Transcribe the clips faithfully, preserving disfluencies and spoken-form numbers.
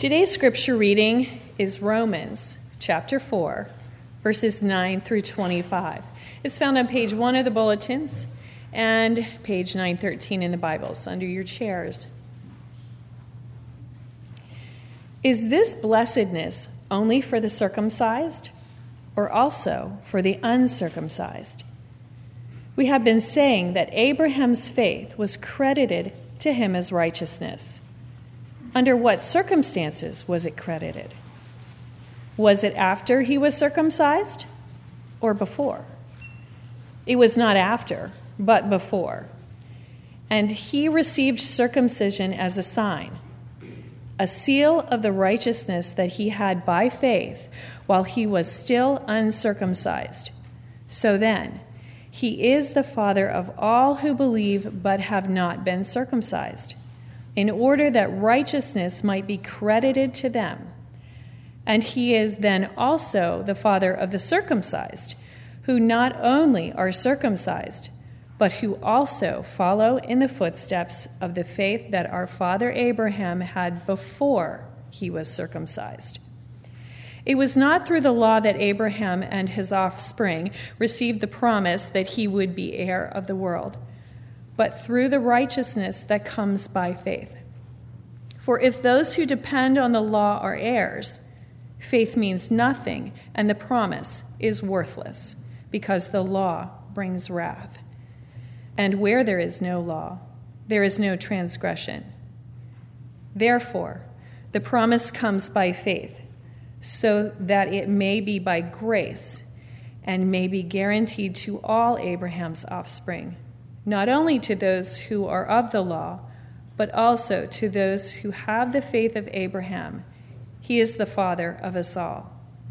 Today's scripture reading is Romans chapter four, verses nine through twenty-five. It's found on page one of the bulletins and page nine thirteen in the Bibles under your chairs. Is this blessedness only for the circumcised or also for the uncircumcised? We have been saying that Abraham's faith was credited to him as righteousness. Under what circumstances was it credited? Was it after he was circumcised or before? It was not after, but before. And he received circumcision as a sign, a seal of the righteousness that he had by faith while he was still uncircumcised. So then, he is the father of all who believe but have not been circumcised, in order that righteousness might be credited to them. And he is then also the father of the circumcised, who not only are circumcised, but who also follow in the footsteps of the faith that our father Abraham had before he was circumcised. It was not through the law that Abraham and his offspring received the promise that he would be heir of the world, but through the righteousness that comes by faith. For if those who depend on the law are heirs, faith means nothing, and the promise is worthless, because the law brings wrath. And where there is no law, there is no transgression. Therefore, the promise comes by faith, so that it may be by grace and may be guaranteed to all Abraham's offspring, not only to those who are of the law, but also to those who have the faith of Abraham. He is the father of us all.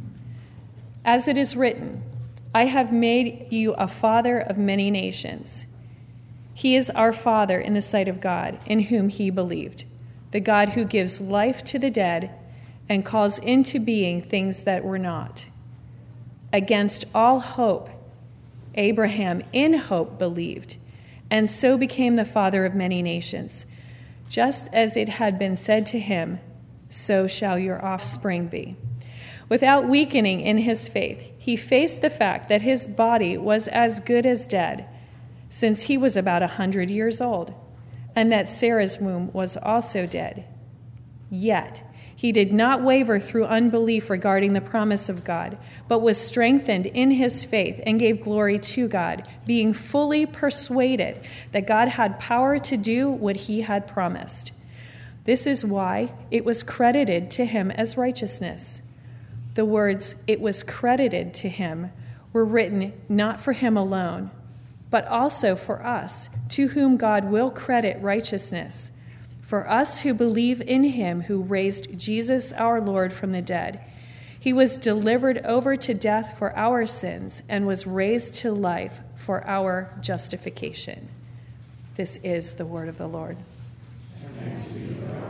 As it is written, I have made you a father of many nations. He is our father in the sight of God, in whom he believed, the God who gives life to the dead and calls into being things that were not. Against all hope, Abraham in hope believed, and so became the father of many nations. Just as it had been said to him, so shall your offspring be. Without weakening in his faith, he faced the fact that his body was as good as dead, since he was about a hundred years old, and that Sarah's womb was also dead. Yet he did not waver through unbelief regarding the promise of God, but was strengthened in his faith and gave glory to God, being fully persuaded that God had power to do what he had promised. This is why it was credited to him as righteousness. The words, "it was credited to him," were written not for him alone, but also for us, to whom God will credit righteousness. For us who believe in him who raised Jesus our Lord from the dead. He was delivered over to death for our sins and was raised to life for our justification. This is the word of the Lord. Thanks be to God.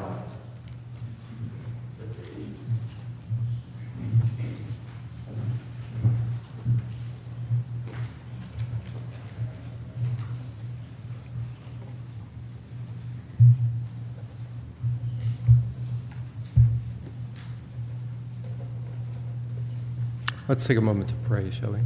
Let's take a moment to pray, shall we?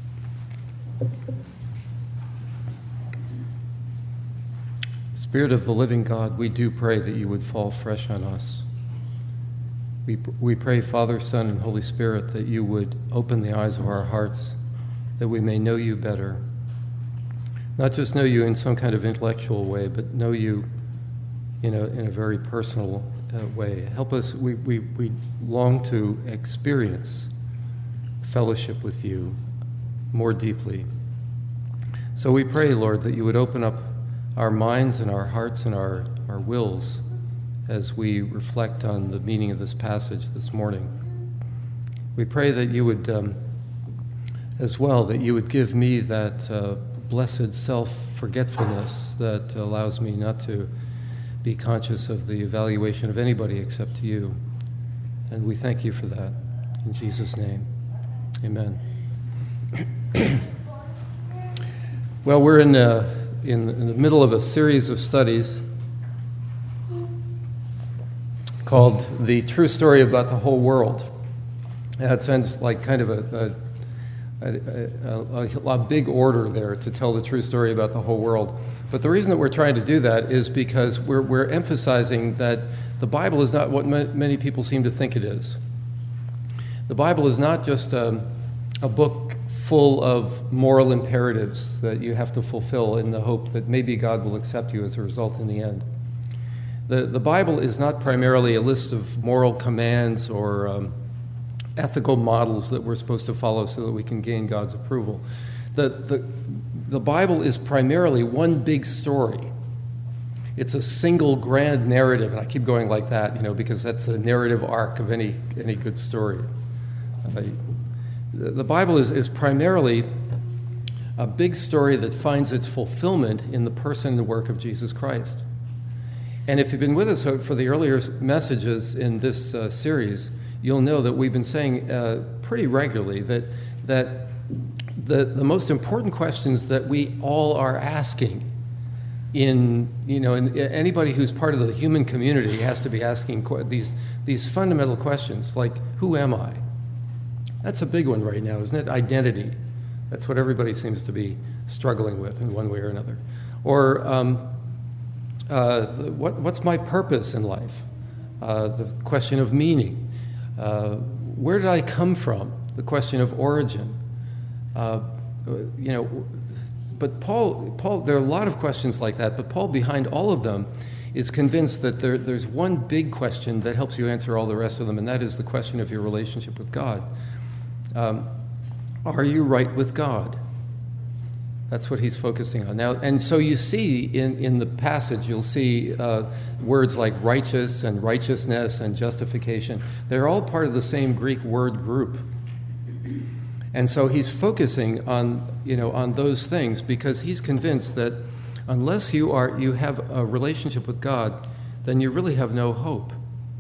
Spirit of the living God, we do pray that you would fall fresh on us. We, we pray, Father, Son, and Holy Spirit, that you would open the eyes of our hearts, that we may know you better. Not just know you in some kind of intellectual way, but know you in a, in a very personal uh, way. Help us, we, we, we long to experience fellowship with you more deeply. So we pray, Lord, that you would open up our minds and our hearts and our, our wills as we reflect on the meaning of this passage this morning. We pray that you would, um, as well, that you would give me that uh, blessed self-forgetfulness that allows me not to be conscious of the evaluation of anybody except you. And we thank you for that. In Jesus' name. Amen. Well, we're in, uh, in, in the middle of a series of studies called The True Story About the Whole World. That sounds like kind of a, a, a, a, a big order there to tell the true story about the whole world. But the reason that we're trying to do that is because we're, we're emphasizing that the Bible is not what many people seem to think it is. The Bible is not just a, a book full of moral imperatives that you have to fulfill in the hope that maybe God will accept you as a result in the end. The, the Bible is not primarily a list of moral commands or um, ethical models that we're supposed to follow so that we can gain God's approval. The, the, the Bible is primarily one big story. It's a single grand narrative, and I keep going like that, you know, because that's the narrative arc of any, any good story. Uh, the Bible is, is primarily a big story that finds its fulfillment in the person and work of Jesus Christ. And if you've been with us for the earlier messages in this uh, series, you'll know that we've been saying uh, pretty regularly that, that the, the most important questions that we all are asking in, you know, in, anybody who's part of the human community has to be asking these, these fundamental questions, like, who am I? That's a big one right now, isn't it? Identity. That's what everybody seems to be struggling with in one way or another. Or um, uh, what, what's my purpose in life? Uh, the question of meaning. Uh, where did I come from? The question of origin. Uh, you know, but Paul, Paul, there are a lot of questions like that, but Paul, behind all of them, is convinced that there, there's one big question that helps you answer all the rest of them, and that is the question of your relationship with God. Um, are you right with God? That's what he's focusing on now. And so you see in, in the passage, you'll see uh, words like righteous and righteousness and justification. They're all part of the same Greek word group. And so he's focusing on, you know, on those things because he's convinced that unless you are you have a relationship with God, then you really have no hope.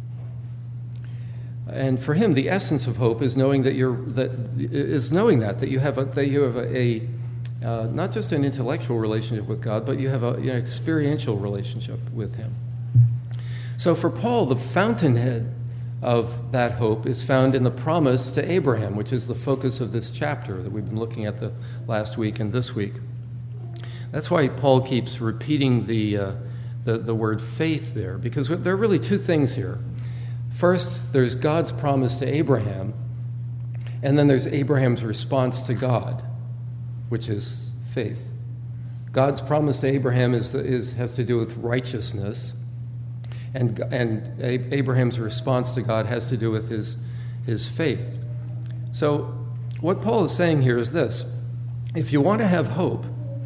And for him, the essence of hope is knowing that you're that is knowing that that you have a, that you have a, a uh, not just an intellectual relationship with God, but you have a, an experiential relationship with him. So for Paul, the fountainhead of that hope is found in the promise to Abraham, which is the focus of this chapter that we've been looking at the last week and this week. That's why Paul keeps repeating the uh, the, the word faith there, because there are really two things here. First, there's God's promise to Abraham, and then there's Abraham's response to God, which is faith. God's promise to Abraham is, is has to do with righteousness, and, and Abraham's response to God has to do with his, his faith. So what Paul is saying here is this. If you want to have hope,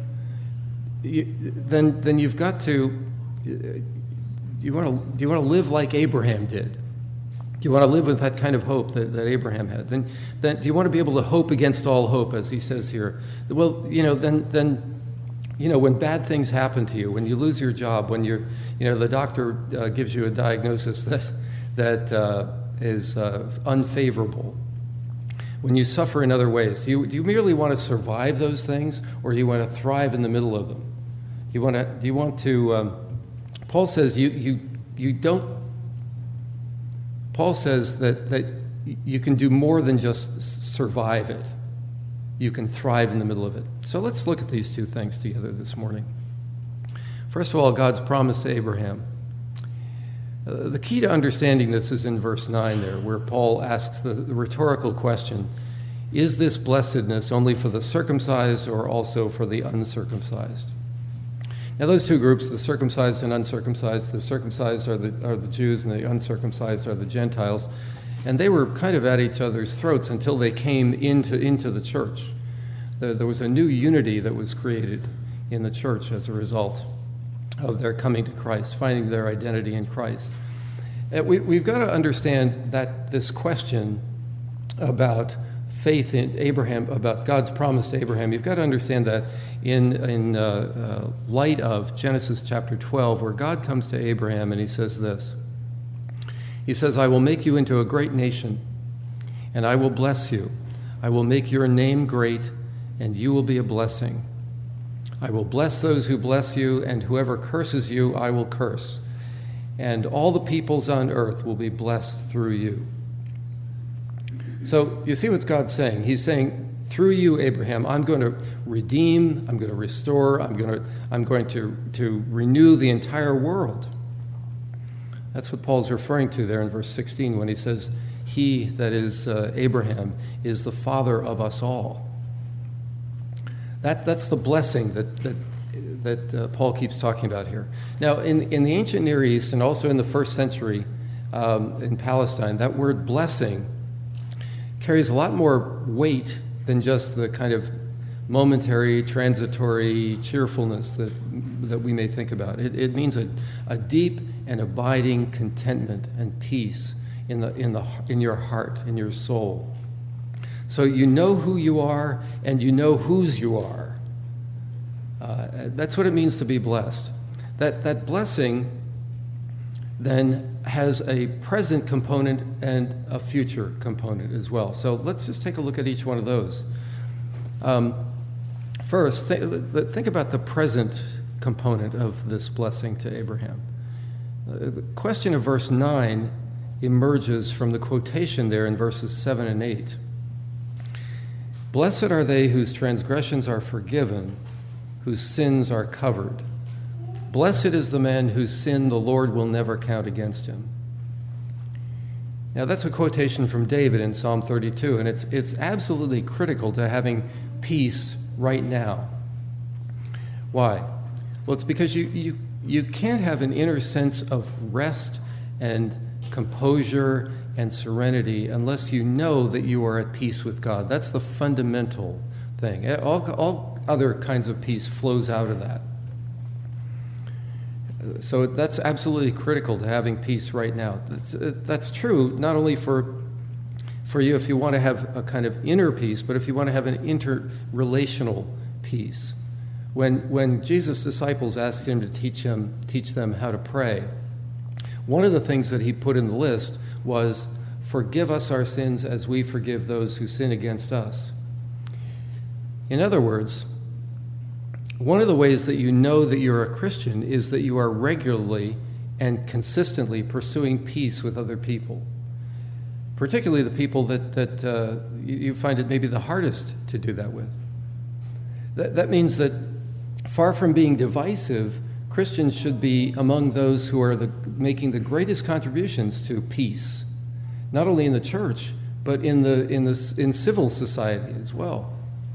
you, then, then you've got to, do you want to, do you want to live like Abraham did? Do you want to live with that kind of hope that, that Abraham had? Then, then do you want to be able to hope against all hope, as he says here? Well, you know, then, then, you know, when bad things happen to you, when you lose your job, when you're, you know, the doctor uh, gives you a diagnosis that that uh, is uh, unfavorable, when you suffer in other ways, do you, do you merely want to survive those things, or do you want to thrive in the middle of them? Do you want to? Do you want to? Um, Paul says you you you don't. Paul says that, that you can do more than just survive it. You can thrive in the middle of it. So let's look at these two things together this morning. First of all, God's promise to Abraham. Uh, the key to understanding this is in verse nine there, where Paul asks the, the rhetorical question, is this blessedness only for the circumcised or also for the uncircumcised? Now, those two groups, the circumcised and uncircumcised, the circumcised are the, are the Jews and the uncircumcised are the Gentiles, and they were kind of at each other's throats until they came into, into the church. The, there was a new unity that was created in the church as a result of their coming to Christ, finding their identity in Christ. And we, we've got to understand that this question about faith in Abraham, about God's promise to Abraham, you've got to understand that in, in uh, uh, light of Genesis chapter twelve, where God comes to Abraham and he says this. He says, I will make you into a great nation, and I will bless you. I will make your name great, and you will be a blessing. I will bless those who bless you, and whoever curses you, I will curse. and all the peoples on earth will be blessed through you. So you see what God's saying. He's saying, through you, Abraham, I'm going to redeem, I'm going to restore, I'm going to, I'm going to, to renew the entire world. That's what Paul's referring to there in verse sixteen when he says, he, that is uh, Abraham, is the father of us all. That, that's the blessing that, that, that uh, Paul keeps talking about here. Now, in, in the ancient Near East and also in the first century um, in Palestine, that word blessing carries a lot more weight than just the kind of momentary, transitory cheerfulness that, that we may think about. It, it means a, a deep and abiding contentment and peace in, the, in, the, in your heart, in your soul. So you know who you are and you know whose you are. Uh, that's what it means to be blessed. That, that blessing then has a present component and a future component as well. So let's just take a look at each one of those. Um, first, th- think about the present component of this blessing to Abraham. Uh, the question of verse nine emerges from the quotation there in verses seven and eight. Blessed are they whose transgressions are forgiven, whose sins are covered. Blessed is the man whose sin the Lord will never count against him. Now that's a quotation from David in Psalm thirty-two, and it's, it's absolutely critical to having peace right now. Why? Well, it's because you, you, you can't have an inner sense of rest and composure and serenity unless you know that you are at peace with God. That's the fundamental thing. All, all other kinds of peace flows out of that. So that's absolutely critical to having peace right now. That's, that's true not only for, for you if you want to have a kind of inner peace, but if you want to have an interrelational peace. When, when Jesus' disciples asked him to teach, him, teach them how to pray, one of the things that he put in the list was, forgive us our sins as we forgive those who sin against us. In other words, one of the ways that you know that you're a Christian is that you are regularly and consistently pursuing peace with other people, particularly the people that, that uh, you, you find it maybe the hardest to do that with. That, that means that far from being divisive, Christians should be among those who are the, making the greatest contributions to peace, not only in the church, but in, the, in, the, in civil society as well.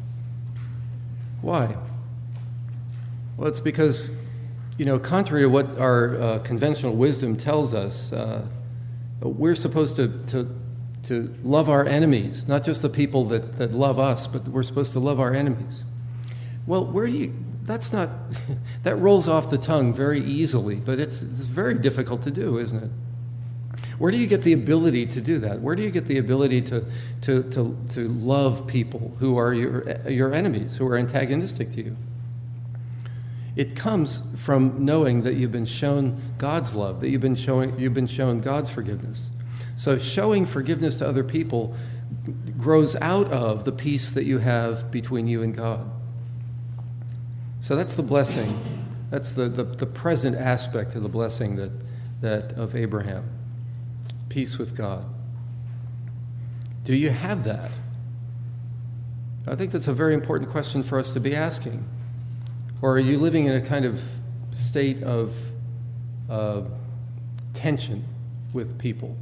Why? Well, it's because, you know, contrary to what our uh, conventional wisdom tells us, uh, we're supposed to, to, to love our enemies, not just the people that, that love us, but we're supposed to love our enemies. Well, where do you, that's not, that rolls off the tongue very easily, but it's, it's very difficult to do, isn't it? Where do you get the ability to do that? Where do you get the ability to, to, to, to love people who are your, your enemies, who are antagonistic to you? It comes from knowing that you've been shown God's love, that you've been showing, you've been shown God's forgiveness. So showing forgiveness to other people grows out of the peace that you have between you and God. So that's the blessing. That's the, the, the present aspect of the blessing that, that of Abraham. Peace with God. Do you have that? I think that's a very important question for us to be asking. Or are you living in a kind of state of uh, tension with people?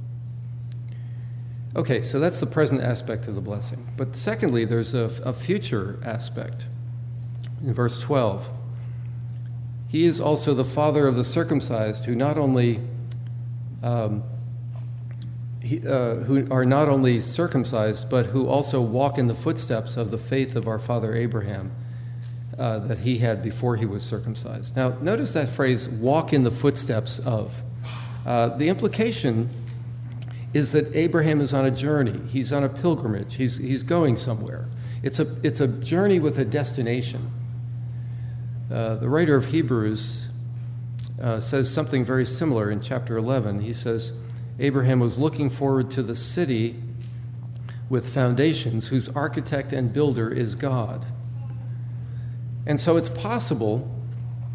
Okay, so that's the present aspect of the blessing. But secondly, there's a, a future aspect. In verse twelve, he is also the father of the circumcised, who not only um, he, uh, who are not only circumcised, but who also walk in the footsteps of the faith of our father Abraham. Uh, that he had before he was circumcised. Now, notice that phrase, walk in the footsteps of. Uh, the implication is that Abraham is on a journey. He's on a pilgrimage. He's, he's going somewhere. It's a, it's a journey with a destination. Uh, the writer of Hebrews uh, says something very similar in chapter eleven. He says, Abraham was looking forward to the city with foundations, whose architect and builder is God. And so it's possible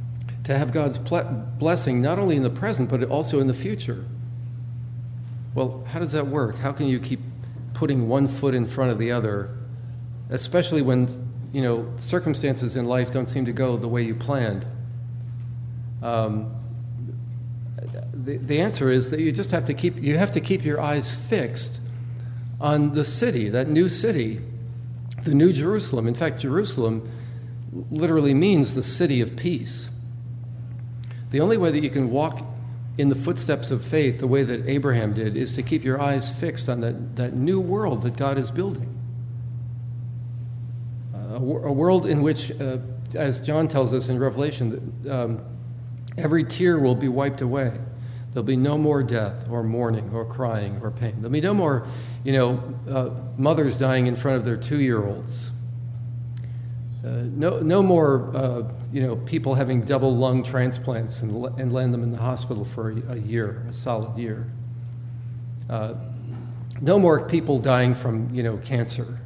to have God's ple- blessing not only in the present, but also in the future. Well, how does that work? How can you keep putting one foot in front of the other, especially when, you know, circumstances in life don't seem to go the way you planned? Um, the, the answer is that you just have to keep, you have to keep your eyes fixed on the city, that new city, the New Jerusalem. In fact, Jerusalem literally means the city of peace. The only way that you can walk in the footsteps of faith the way that Abraham did is to keep your eyes fixed on that, that new world that God is building. Uh, a, a world in which, uh, as John tells us in Revelation, um, every tear will be wiped away. There'll be no more death or mourning or crying or pain. There'll be no more, you know, uh, mothers dying in front of their two-year-olds. Uh, no, no more, uh, you know, people having double lung transplants and, and land them in the hospital for a, a year, a solid year. Uh, no more people dying from, you know, cancer.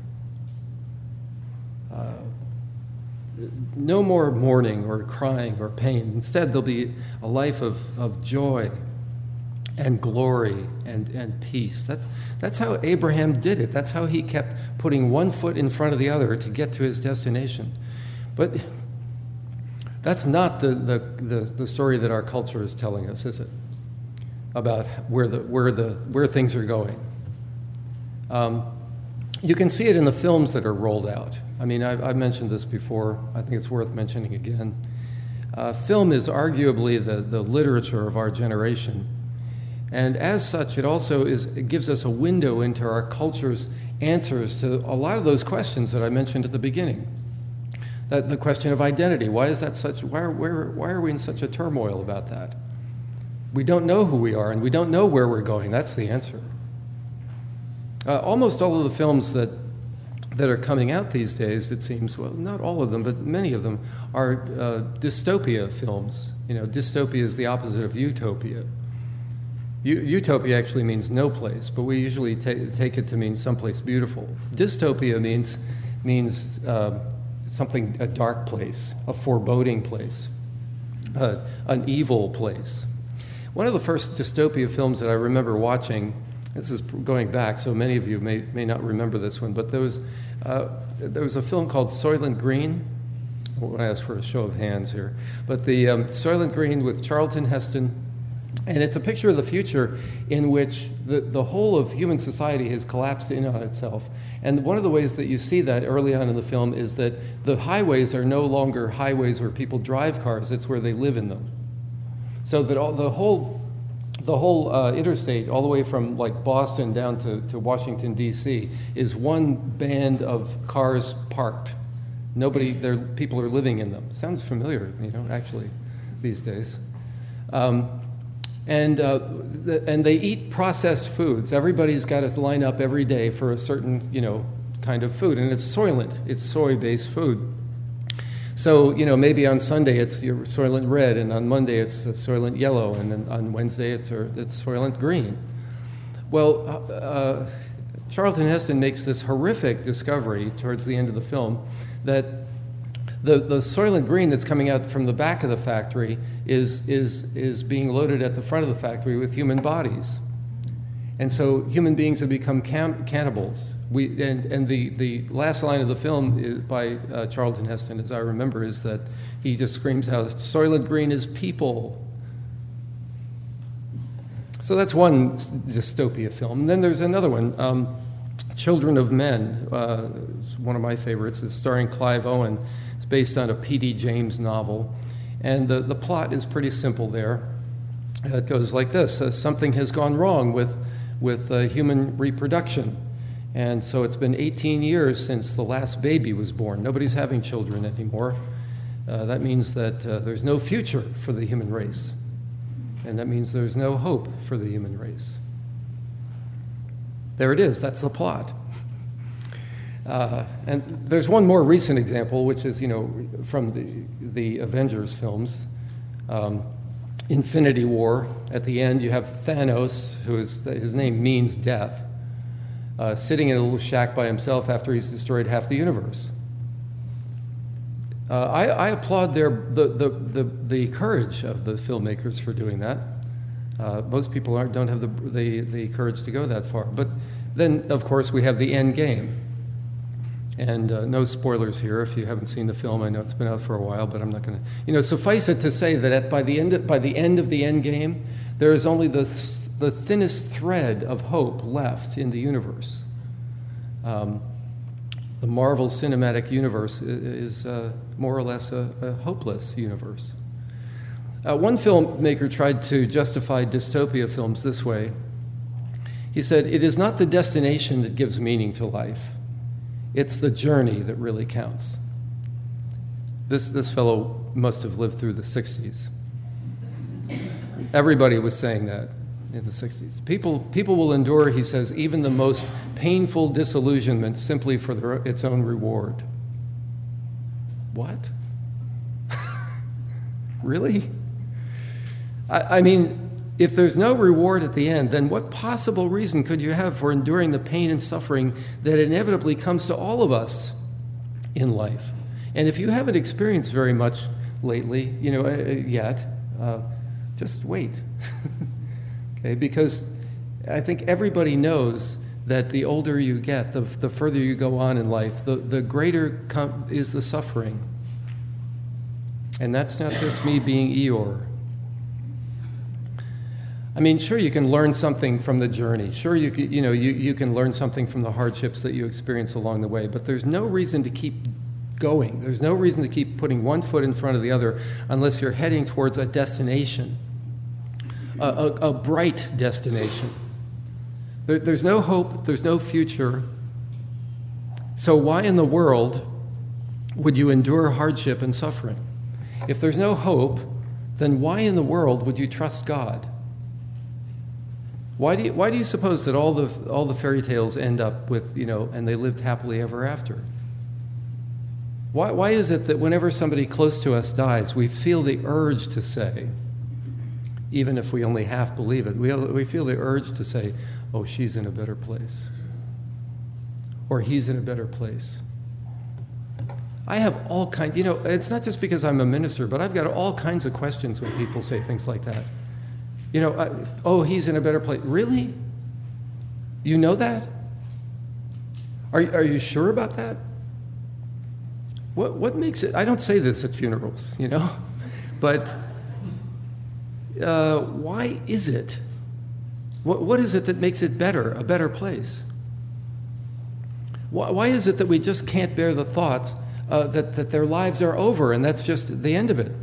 Uh, no more mourning or crying or pain. Instead, there'll be a life of, of joy and glory and, and peace. That's, that's how Abraham did it. That's how he kept putting one foot in front of the other to get to his destination. But that's not the, the, the, the story that our culture is telling us, is it? About where, the, where, the, where things are going. Um, you can see it in the films that are rolled out. I mean, I've, I've mentioned this before. I think it's worth mentioning again. Uh, film is arguably the, the literature of our generation. And as such, it also is, it gives us a window into our culture's answers to a lot of those questions that I mentioned at the beginning. That the question of identity, why is that such, why are, where, why are we in such a turmoil about that? We don't know who we are, and we don't know where we're going. That's the answer. Uh, almost all of the films that, that are coming out these days, it seems, well, not all of them, but many of them, are uh, dystopia films. You know, dystopia is the opposite of utopia. U- utopia actually means no place, but we usually ta- take it to mean someplace beautiful. Dystopia means means uh, something, a dark place, a foreboding place, uh, an evil place. One of the first dystopia films that I remember watching, this is going back, so many of you may may not remember this one, but there was uh, there was a film called Soylent Green. I won't ask for a show of hands here, but the um, Soylent Green with Charlton Heston. And it's a picture of the future in which the, the whole of human society has collapsed in on itself. And one of the ways that you see that early on in the film is that the highways are no longer highways where people drive cars, it's where they live in them. So that all, the whole, the whole uh, interstate, all the way from like Boston down to, to Washington, D C, is one band of cars parked. Nobody, there, people are living in them. Sounds familiar, you know, actually, these days. Um, And, uh, the, and they eat processed foods. Everybody's got to line up every day for a certain, you know, kind of food. And it's Soylent. It's soy-based food. So, you know, maybe on Sunday it's your Soylent Red, and on Monday it's Soylent Yellow, and then on Wednesday it's, or, it's Soylent Green. Well, uh, Charlton Heston makes this horrific discovery towards the end of the film that The, the Soylent Green that's coming out from the back of the factory is, is, is being loaded at the front of the factory with human bodies. And so human beings have become cam- cannibals. We, and and the, the last line of the film is by uh, Charlton Heston, as I remember, is that he just screams out, "Soylent Green is people." So that's one dystopia film. And then there's another one, um, Children of Men. Uh, it's one of my favorites. It's starring Clive Owen. It's based on a P D James novel, and the, the plot is pretty simple there. It goes like this. Uh, something has gone wrong with, with uh, human reproduction, and so it's been eighteen years since the last baby was born. Nobody's having children anymore. Uh, that means that uh, there's no future for the human race, and that means there's no hope for the human race. There it is. That's the plot. Uh, and there's one more recent example, which is, you know, from the, the Avengers films. Um, Infinity War. At the end, you have Thanos, who is, his name means death, uh, sitting in a little shack by himself after he's destroyed half the universe. Uh, I, I applaud their, the, the, the, the courage of the filmmakers for doing that. Uh, most people aren't, don't have the, the, the courage to go that far. But then, of course, we have the end game. And uh, no spoilers here if you haven't seen the film. I know it's been out for a while, but I'm not going to... You know, suffice it to say that at, by, the end of, by the end of the end game, there is only the, the thinnest thread of hope left in the universe. Um, the Marvel Cinematic Universe is uh, more or less a, a hopeless universe. Uh, one filmmaker tried to justify dystopia films this way. He said, "It is not the destination that gives meaning to life. It's the journey that really counts." This, this fellow must have lived through the sixties. Everybody was saying that in the sixties. People, people will endure, he says, even the most painful disillusionment simply for their, its own reward. What? Really? I, I mean, if there's no reward at the end, then what possible reason could you have for enduring the pain and suffering that inevitably comes to all of us in life? And if you haven't experienced very much lately, you know, uh, yet, uh, just wait. Okay, because I think everybody knows that the older you get, the, the further you go on in life, the, the greater com- is the suffering. And that's not just me being Eeyore. I mean, sure, you can learn something from the journey. Sure, you can, you know, you, you can learn something from the hardships that you experience along the way, but there's no reason to keep going. There's no reason to keep putting one foot in front of the other unless you're heading towards a destination. A, a, a bright destination. There, there's no hope, there's no future. So why in the world would you endure hardship and suffering? If there's no hope, then why in the world would you trust God? Why do you, why do you suppose that all the, all the fairy tales end up with, you know, and they lived happily ever after? Why, why is it that whenever somebody close to us dies, we feel the urge to say, even if we only half believe it, we, we feel the urge to say, oh, she's in a better place. Or he's in a better place. I have all kinds, you know, it's not just because I'm a minister, but I've got all kinds of questions when people say things like that. You know, I, oh, he's in a better place. Really? You know that? Are, are you sure about that? What, what makes it, I don't say this at funerals, you know, but... Uh, why is it? What, what is it that makes it better, a better place? Why, why is it that we just can't bear the thoughts uh, that, that their lives are over and that's just the end of it?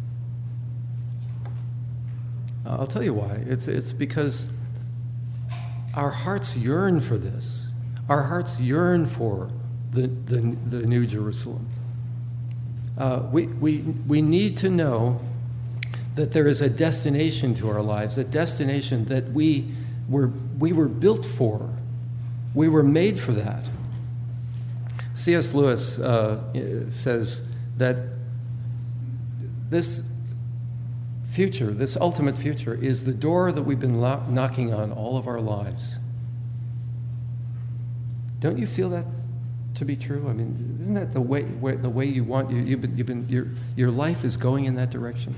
Uh, I'll tell you why. It's, it's because our hearts yearn for this. Our hearts yearn for the, the, the New Jerusalem. Uh, we, we, we need to know that there is a destination to our lives, a destination that we were, we were built for. We were made for that. C S Lewis uh, says that this future, this ultimate future, is the door that we've been lo- knocking on all of our lives. Don't you feel that to be true? I mean, isn't that the way, way the way you want? You, you've been, you've been, your, your life is going in that direction.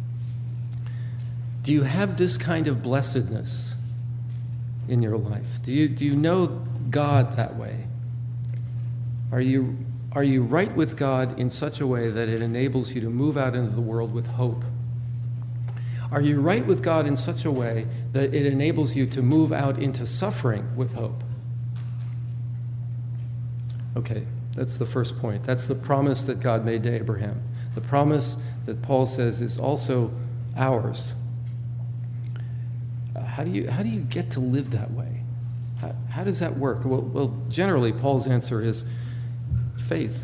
Do you have this kind of blessedness in your life? Do you, do you know God that way? Are you, are you right with God in such a way that it enables you to move out into the world with hope? Are you right with God in such a way that it enables you to move out into suffering with hope? Okay, that's the first point. That's the promise that God made to Abraham. The promise that Paul says is also ours. How do you, how do you get to live that way? How, how does that work? Well, well, generally, Paul's answer is faith.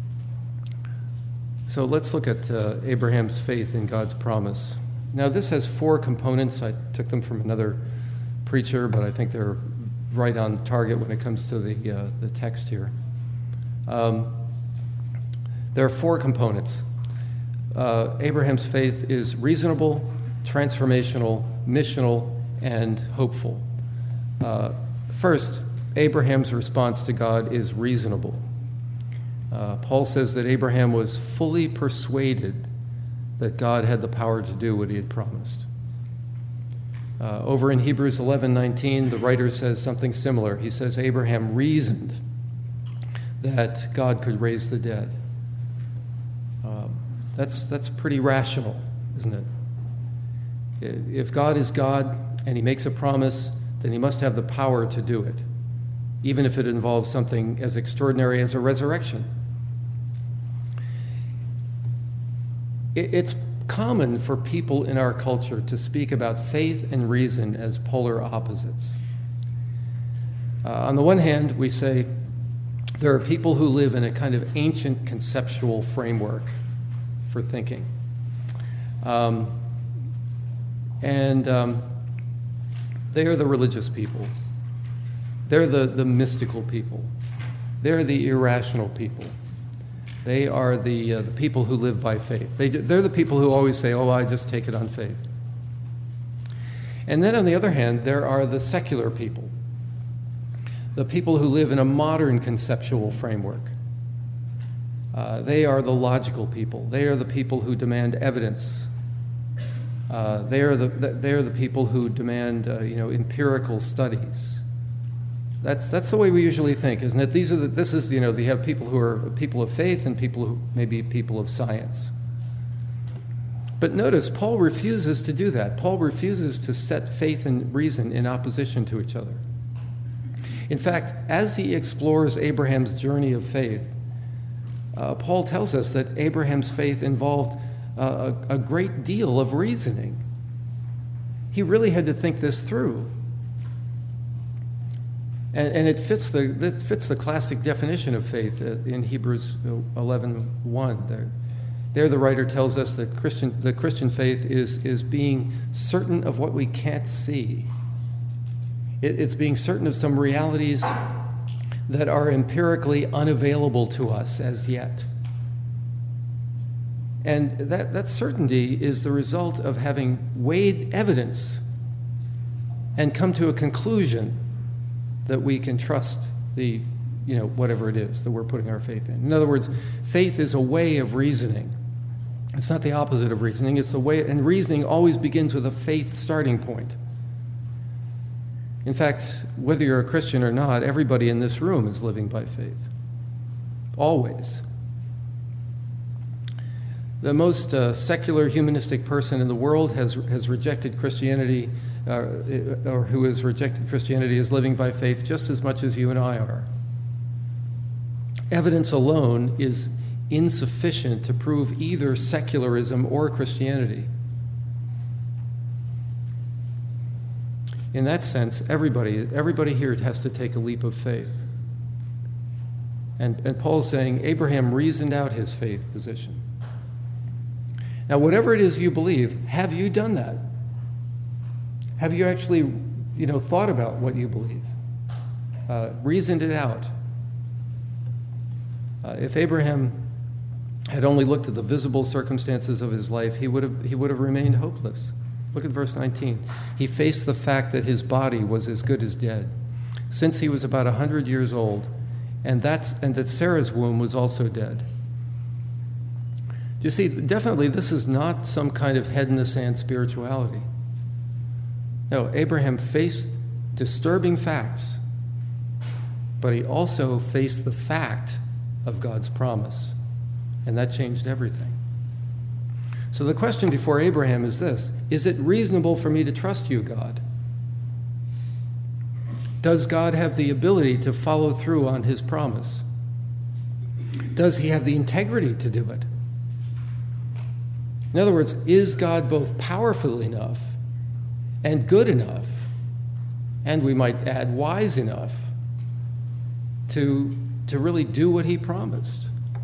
So let's look at uh, Abraham's faith in God's promise. Now, this has four components. I took them from another preacher, but I think they're right on target when it comes to the, uh, the text here. Um, there are four components. Uh, Abraham's faith is reasonable, transformational, missional, and hopeful. Uh, first, Abraham's response to God is reasonable. Uh, Paul says that Abraham was fully persuaded that God had the power to do what he had promised. Uh, over in Hebrews eleven nineteen, the writer says something similar. He says Abraham reasoned that God could raise the dead. Uh, that's, that's pretty rational, isn't it? If God is God and he makes a promise, then he must have the power to do it, even if it involves something as extraordinary as a resurrection. It's common for people in our culture to speak about faith and reason as polar opposites. Uh, on the one hand, we say there are people who live in a kind of ancient conceptual framework for thinking. Um, and um, they are the religious people. They're the, the mystical people. They're the irrational people. They are the, uh, the people who live by faith. They, they're the people who always say, oh, I just take it on faith. And then on the other hand, there are the secular people, the people who live in a modern conceptual framework. Uh, they are the logical people. They are the people who demand evidence. Uh, they are the, they are the people who demand uh, you know, empirical studies. That's, that's the way we usually think, isn't it? These are the, this is, you know, you have people who are people of faith and people who may be people of science. But notice, Paul refuses to do that. Paul refuses to set faith and reason in opposition to each other. In fact, as he explores Abraham's journey of faith, uh, Paul tells us that Abraham's faith involved uh, a, a great deal of reasoning. He really had to think this through. And, and it fits the, it fits the classic definition of faith in Hebrews eleven one. There, there the writer tells us that Christian, the Christian faith is, is being certain of what we can't see. It, it's being certain of some realities that are empirically unavailable to us as yet. And that, that certainty is the result of having weighed evidence and come to a conclusion that we can trust the, you know, whatever it is that we're putting our faith in. In other words, faith is a way of reasoning. It's not the opposite of reasoning. It's the way, and reasoning always begins with a faith starting point. In fact, whether you're a Christian or not, everybody in this room is living by faith. Always. The most uh, secular humanistic person in the world has, has rejected Christianity, uh, or who has rejected Christianity as living by faith just as much as you and I are. Evidence alone is insufficient to prove either secularism or Christianity. In that sense, everybody, everybody here has to take a leap of faith. And, and Paul's saying Abraham reasoned out his faith position. Now, whatever it is you believe, have you done that? Have you actually, you know, thought about what you believe? Uh, reasoned it out? Uh, if Abraham had only looked at the visible circumstances of his life, he would have, he would have remained hopeless. Look at verse nineteen. He faced the fact that his body was as good as dead, since he was about one hundred years old, and, that's, and that Sarah's womb was also dead. You see, definitely this is not some kind of head-in-the-sand spirituality. No, Abraham faced disturbing facts, but he also faced the fact of God's promise, and that changed everything. So the question before Abraham is this: is it reasonable for me to trust you, God? Does God have the ability to follow through on his promise? Does he have the integrity to do it? In other words, is God both powerful enough and good enough, and we might add wise enough, to, to really do what he promised?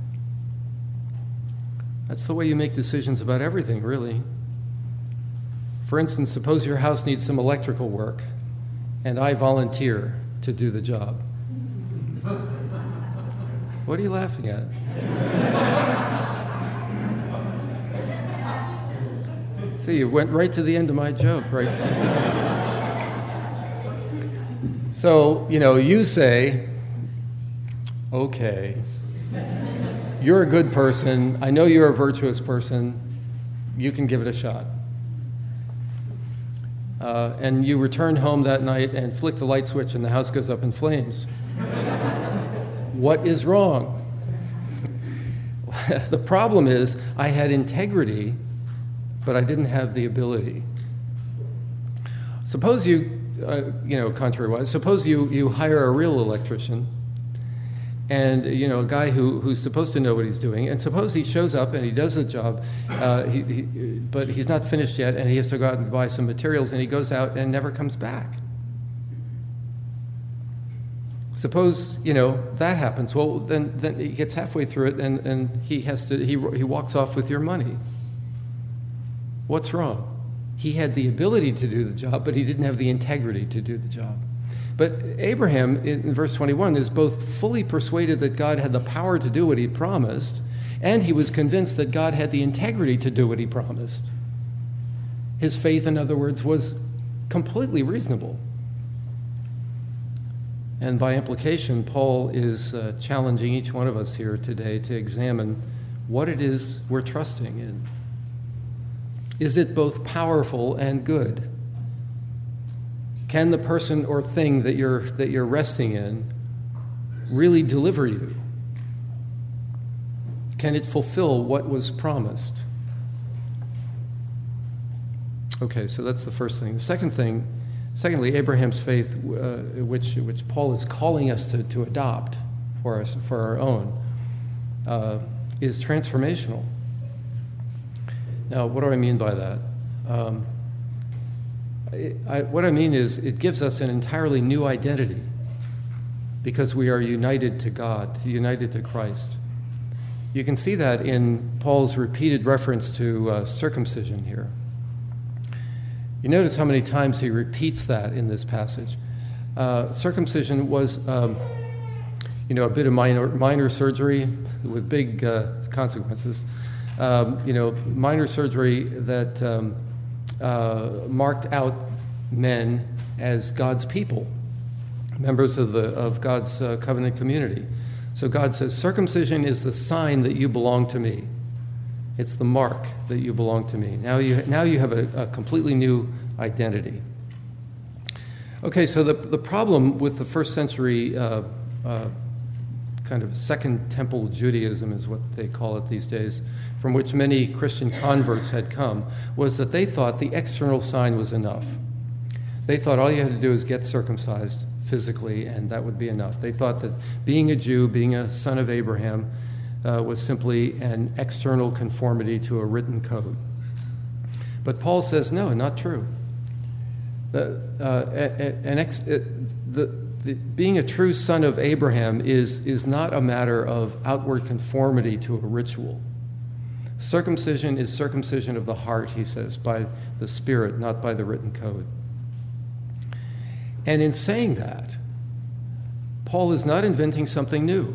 That's the way you make decisions about everything, really. For instance, suppose your house needs some electrical work, and I volunteer to do the job. What are you laughing at? See, you went right to the end of my joke, right? So, you know, you say, okay, You're a good person. I know you're a virtuous person. You can give it a shot. Uh, and you return home that night and flick the light switch and the house goes up in flames. What is wrong? The problem is I had integrity, but I didn't have the ability. Suppose you, uh, you know, contrary-wise, suppose you, you hire a real electrician and, you know, a guy who, who's supposed to know what he's doing, and suppose he shows up and he does the job, uh, he, he, but he's not finished yet, and he has to go out and buy some materials, and he goes out and never comes back. Suppose, you know, that happens. Well, then, then he gets halfway through it, and, and he has to, he, he walks off with your money. What's wrong? He had the ability to do the job, but he didn't have the integrity to do the job. But Abraham, in verse twenty-one, is both fully persuaded that God had the power to do what he promised, and he was convinced that God had the integrity to do what he promised. His faith, in other words, was completely reasonable. And by implication, Paul is uh, challenging each one of us here today to examine what it is we're trusting in. Is it both powerful and good? Can the person or thing that you're that you're resting in really deliver you? Can it fulfill what was promised? Okay, so that's the first thing. The second thing, secondly, Abraham's faith, uh, which which Paul is calling us to, to adopt for us for our own, uh, is transformational. Now, what do I mean by that? Um, I, I, what I mean is it gives us an entirely new identity because we are united to God, united to Christ. You can see that in Paul's repeated reference to uh, circumcision here. You notice how many times he repeats that in this passage. Uh, circumcision was, um, you know, a bit of minor, minor surgery with big uh, consequences. Um, you know, minor surgery that um, uh, marked out men as God's people, members of the of God's uh, covenant community. So God says, circumcision is the sign that you belong to me. It's the mark that you belong to me. Now you now you have a, a completely new identity. Okay, so the the problem with the first century uh, uh, kind of Second Temple Judaism is what they call it these days, from which many Christian converts had come, was that they thought the external sign was enough. They thought all you had to do is get circumcised physically, and that would be enough. They thought that being a Jew, being a son of Abraham, uh, was simply an external conformity to a written code. But Paul says, no, not true. The, uh, an ex, the, the, being a true son of Abraham is, is not a matter of outward conformity to a ritual. Circumcision is circumcision of the heart, he says, by the Spirit, not by the written code. And in saying that, Paul is not inventing something new.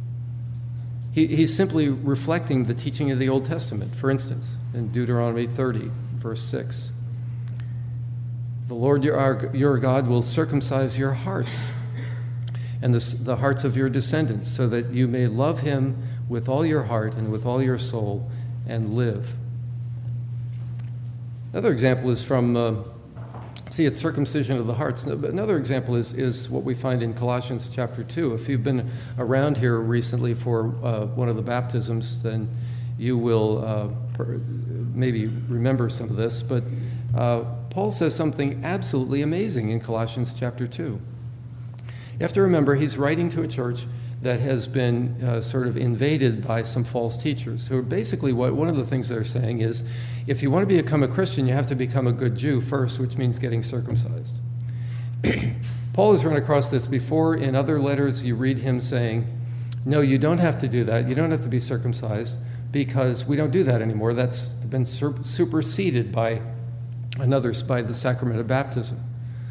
He, he's simply reflecting the teaching of the Old Testament. For instance, in Deuteronomy thirty, verse six, the Lord your, your God will circumcise your hearts and the, the hearts of your descendants, so that you may love him with all your heart and with all your soul and live. Another example is from, uh, see, it's circumcision of the hearts. Another example is, is what we find in Colossians chapter two. If you've been around here recently for uh, one of the baptisms, then you will uh, per, maybe remember some of this. But uh, Paul says something absolutely amazing in Colossians chapter two. You have to remember he's writing to a church that has been uh, sort of invaded by some false teachers, who are basically, what one of the things they're saying is, if you want to become a Christian, you have to become a good Jew first, which means getting circumcised. Paul has run across this before. In other letters, you read him saying, no, you don't have to do that. You don't have to be circumcised, because we don't do that anymore. That's been sur- superseded by another, by the sacrament of baptism.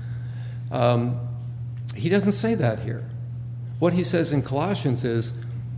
Um, he doesn't say that here. What he says in Colossians is,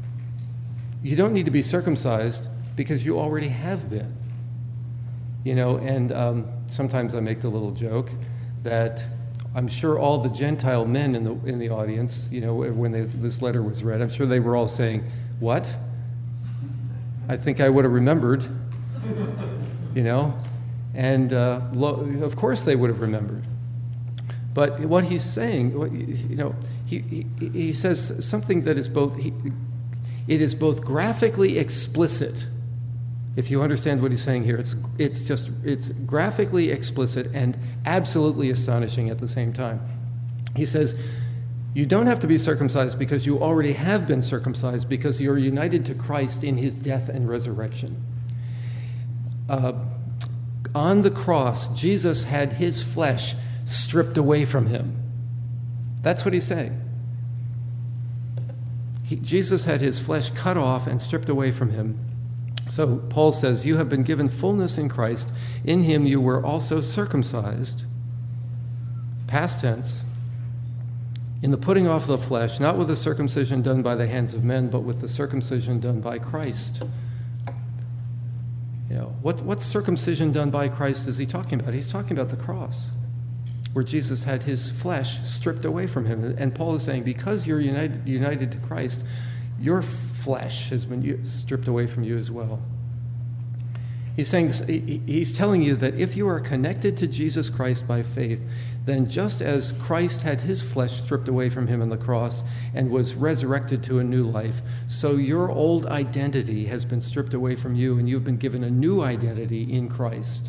you don't need to be circumcised because you already have been. You know, and um, sometimes I make the little joke that I'm sure all the Gentile men in the in the audience, you know, when they, this letter was read, I'm sure they were all saying, "What? I think I would have remembered," you know, and uh, lo- of course they would have remembered. But what he's saying, you know, he he, he says something that is both he, it is both graphically explicit. If you understand what he's saying here, it's it's just it's graphically explicit and absolutely astonishing at the same time. He says, you don't have to be circumcised because you already have been circumcised because you're united to Christ in his death and resurrection. Uh, on the cross, Jesus had his flesh stripped away from him. That's what he's saying. He, Jesus had his flesh cut off and stripped away from him. So Paul says, you have been given fullness in Christ. In him you were also circumcised, past tense, in the putting off of the flesh, not with the circumcision done by the hands of men, but with the circumcision done by Christ. You know, what, what circumcision done by Christ is he talking about? He's talking about the cross, where Jesus had his flesh stripped away from him. And Paul is saying, because you're united, united to Christ, your flesh has been stripped away from you as well. He's saying this, he's telling you that if you are connected to Jesus Christ by faith, then just as Christ had his flesh stripped away from him on the cross and was resurrected to a new life, so your old identity has been stripped away from you and you've been given a new identity in Christ.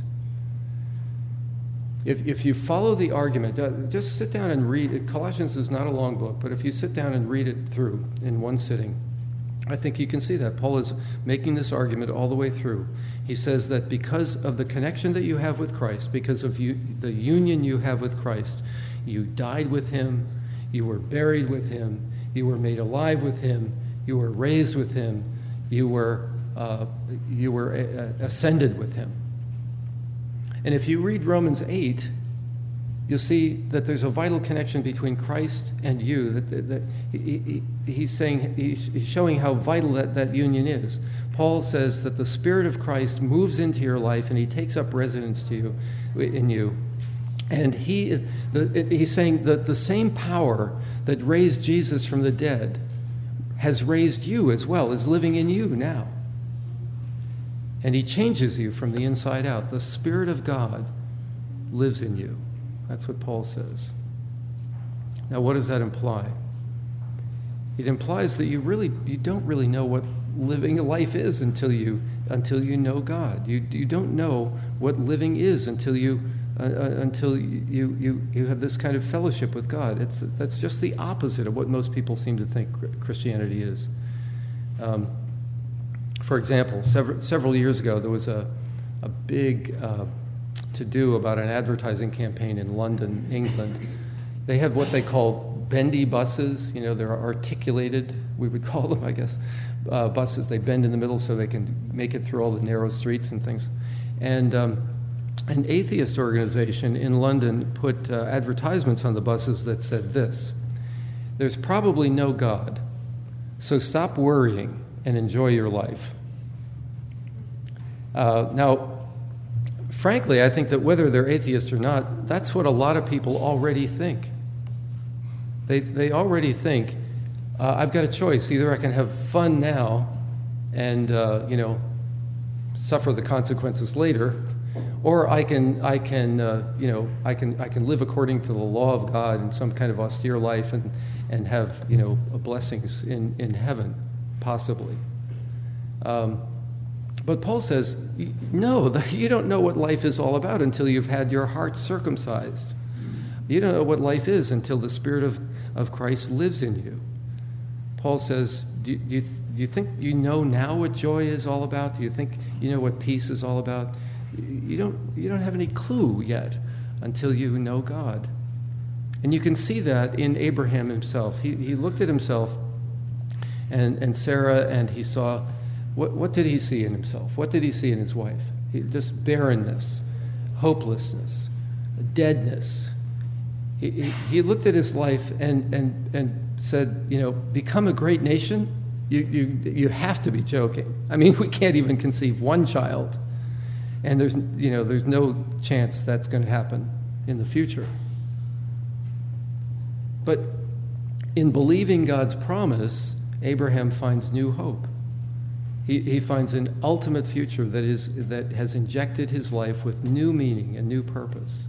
If, if you follow the argument, uh, just sit down and read it. Colossians is not a long book, but if you sit down and read it through in one sitting, I think you can see that. Paul is making this argument all the way through. He says that because of the connection that you have with Christ, because of you, the union you have with Christ, you died with him, you were buried with him, you were made alive with him, you were raised with him, you were, uh, you were uh, ascended with him. And if you read Romans eight, you'll see that there's a vital connection between Christ and you. That, that, that he, he, he's saying, he's showing how vital that, that union is. Paul says that the Spirit of Christ moves into your life and he takes up residence to you, in you. And he is, the, he's saying that the same power that raised Jesus from the dead has raised you as well, is living in you now. And he changes you from the inside out. The Spirit of God lives in you. That's what Paul says. Now, what does that imply? It implies that you really, you don't really know what living a life is until you, until you know God. You, you don't know what living is until you, uh, uh, until you, you, you have this kind of fellowship with God. It's, that's just the opposite of what most people seem to think Christianity is. Um, For example, several, several years ago, there was a, a big uh, to-do about an advertising campaign in London, England. They have what they call bendy buses. You know, they're articulated, we would call them, I guess, uh, buses. They bend in the middle so they can make it through all the narrow streets and things. And um, an atheist organization in London put uh, advertisements on the buses that said this: there's probably no God, so stop worrying and enjoy your life. Uh, now, frankly, I think that whether they're atheists or not, that's what a lot of people already think. They they already think, uh, I've got a choice. Either I can have fun now and, uh, you know, suffer the consequences later, or I can, I can, uh, you know, I can, I can live according to the law of God in some kind of austere life and, and have, you know, blessings in, in heaven. Possibly. Um, but Paul says, no, you don't know what life is all about until you've had your heart circumcised. You don't know what life is until the Spirit of, of Christ lives in you. Paul says, do, do, you, do you think you know now what joy is all about? Do you think you know what peace is all about? You don't, you don't have any clue yet until you know God. And you can see that in Abraham himself. He, he looked at himself And, and Sarah, and he saw, what, what did he see in himself? What did he see in his wife? He, just barrenness, hopelessness, deadness. He, he, he looked at his life and, and, and said, you know, become a great nation? You, you, you have to be joking. I mean, we can't even conceive one child. And there's, you know, there's no chance that's going to happen in the future. But in believing God's promise, Abraham finds new hope. He, he finds an ultimate future that is that has injected his life with new meaning and new purpose.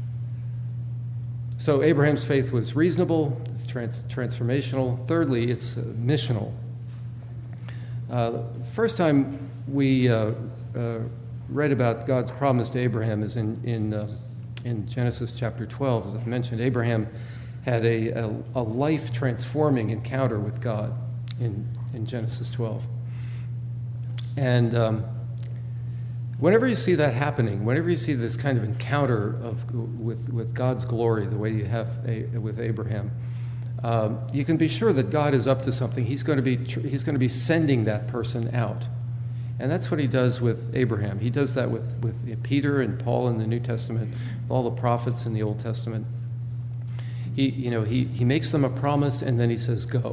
So Abraham's faith was reasonable, it's trans- transformational. Thirdly, it's uh, missional. Uh, first time we uh, uh, read about God's promise to Abraham is in in, uh, in Genesis chapter twelve. As I mentioned, Abraham had a, a, a life-transforming encounter with God in, in Genesis twelve. And um, whenever you see that happening, whenever you see this kind of encounter of with, with God's glory, the way you have a, with Abraham, um, you can be sure that God is up to something. He's going to be he's going to be sending that person out, and that's what he does with Abraham. He does that with with Peter and Paul in the New Testament, with all the prophets in the Old Testament. He you know he he makes them a promise, and then he says, "Go."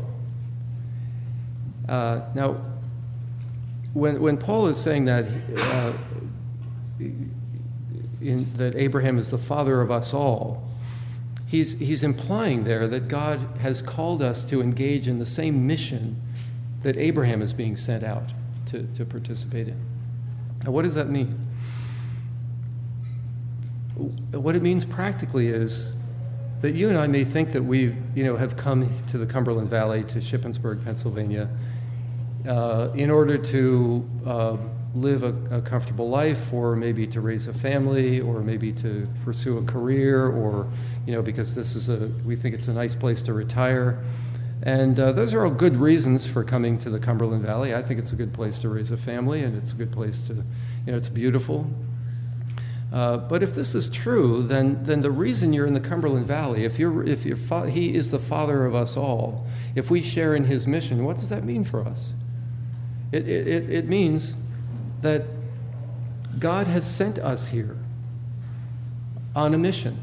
Uh, now. When, when Paul is saying that, uh, in, that Abraham is the father of us all, he's, he's implying there that God has called us to engage in the same mission that Abraham is being sent out to, to participate in. Now, what does that mean? What it means practically is that you and I may think that we you know, have come to the Cumberland Valley, to Shippensburg, Pennsylvania, Uh, in order to uh, live a, a comfortable life, or maybe to raise a family, or maybe to pursue a career, or, you know, because this is a, we think it's a nice place to retire. And uh, those are all good reasons for coming to the Cumberland Valley. I think it's a good place to raise a family, and it's a good place to, you know, it's beautiful. Uh, but if this is true, then then the reason you're in the Cumberland Valley, if you're if you're fa- he is the father of us all, if we share in his mission, what does that mean for us? It, it, it means that God has sent us here on a mission.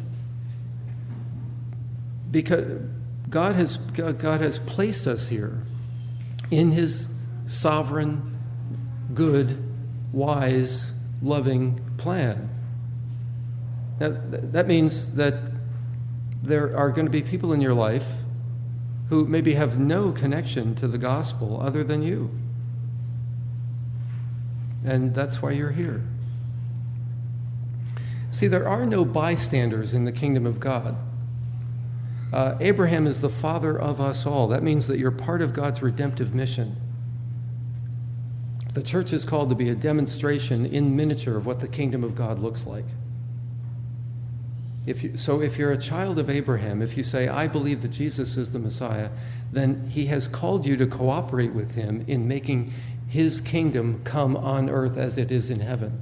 Because God has, God has placed us here in his sovereign, good, wise, loving plan. That, that means that there are going to be people in your life who maybe have no connection to the gospel other than you. And that's why you're here. See, there are no bystanders in the kingdom of God. Uh, Abraham is the father of us all. That means that you're part of God's redemptive mission. The church is called to be a demonstration in miniature of what the kingdom of God looks like. If you, so if you're a child of Abraham, if you say, I believe that Jesus is the Messiah, then he has called you to cooperate with him in making his kingdom come on earth as it is in heaven.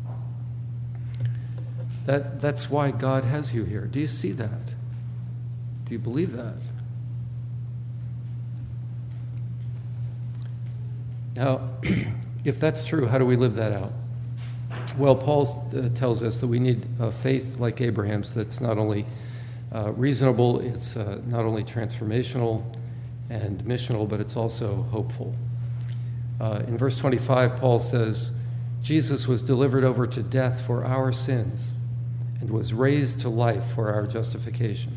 That, that's why God has you here. Do you see that? Do you believe that? Now, if that's true, how do we live that out? Well, Paul uh, tells us that we need a faith like Abraham's that's not only uh, reasonable, it's uh, not only transformational and missional, but it's also hopeful. Uh, in verse twenty-five, Paul says, Jesus was delivered over to death for our sins and was raised to life for our justification.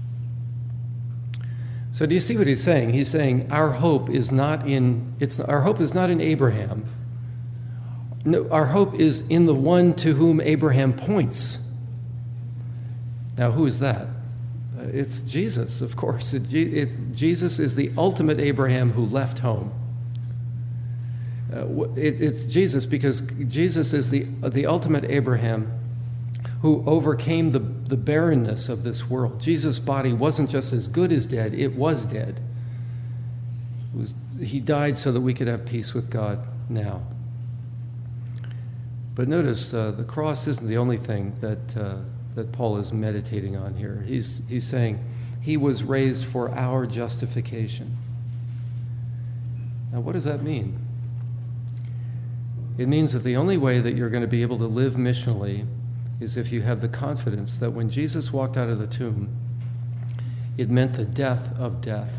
So do you see what he's saying? He's saying our hope is not in, it's, our hope is not in Abraham. No, our hope is in the one to whom Abraham points. Now, who is that? Uh, it's Jesus, of course. It, it, Jesus is the ultimate Abraham who left home. Uh, it, it's Jesus because Jesus is the, the ultimate Abraham who overcame the, the barrenness of this world. Jesus' body wasn't just as good as dead, it was dead. It was, he died so that we could have peace with God now. But notice, uh, the cross isn't the only thing that, uh, that Paul is meditating on here. He's, he's saying he was raised for our justification. Now, what does that mean? It means that the only way that you're going to be able to live missionally is if you have the confidence that when Jesus walked out of the tomb, it meant the death of death.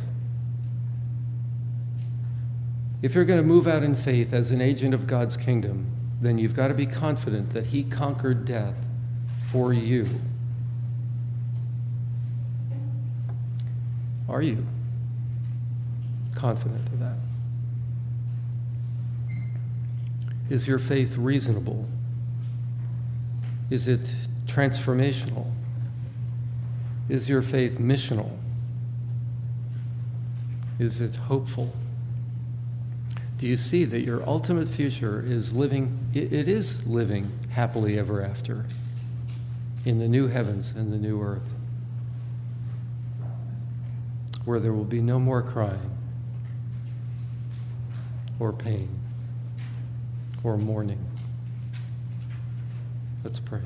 If you're going to move out in faith as an agent of God's kingdom, then you've got to be confident that he conquered death for you. Are you confident of that? Is your faith reasonable? Is it transformational? Is your faith missional? Is it hopeful? Do you see that your ultimate future is living, it, it is living happily ever after in the new heavens and the new earth, where there will be no more crying or pain or mourning? Let's pray.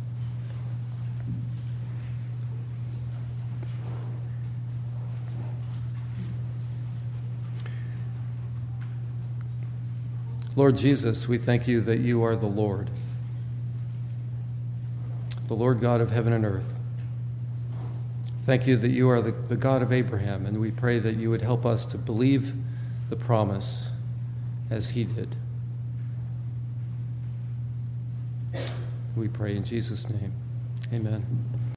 Lord Jesus, we thank you that you are the Lord, the Lord God of heaven and earth. Thank you that you are the, the God of Abraham, and we pray that you would help us to believe the promise as he did. We pray in Jesus' name. Amen.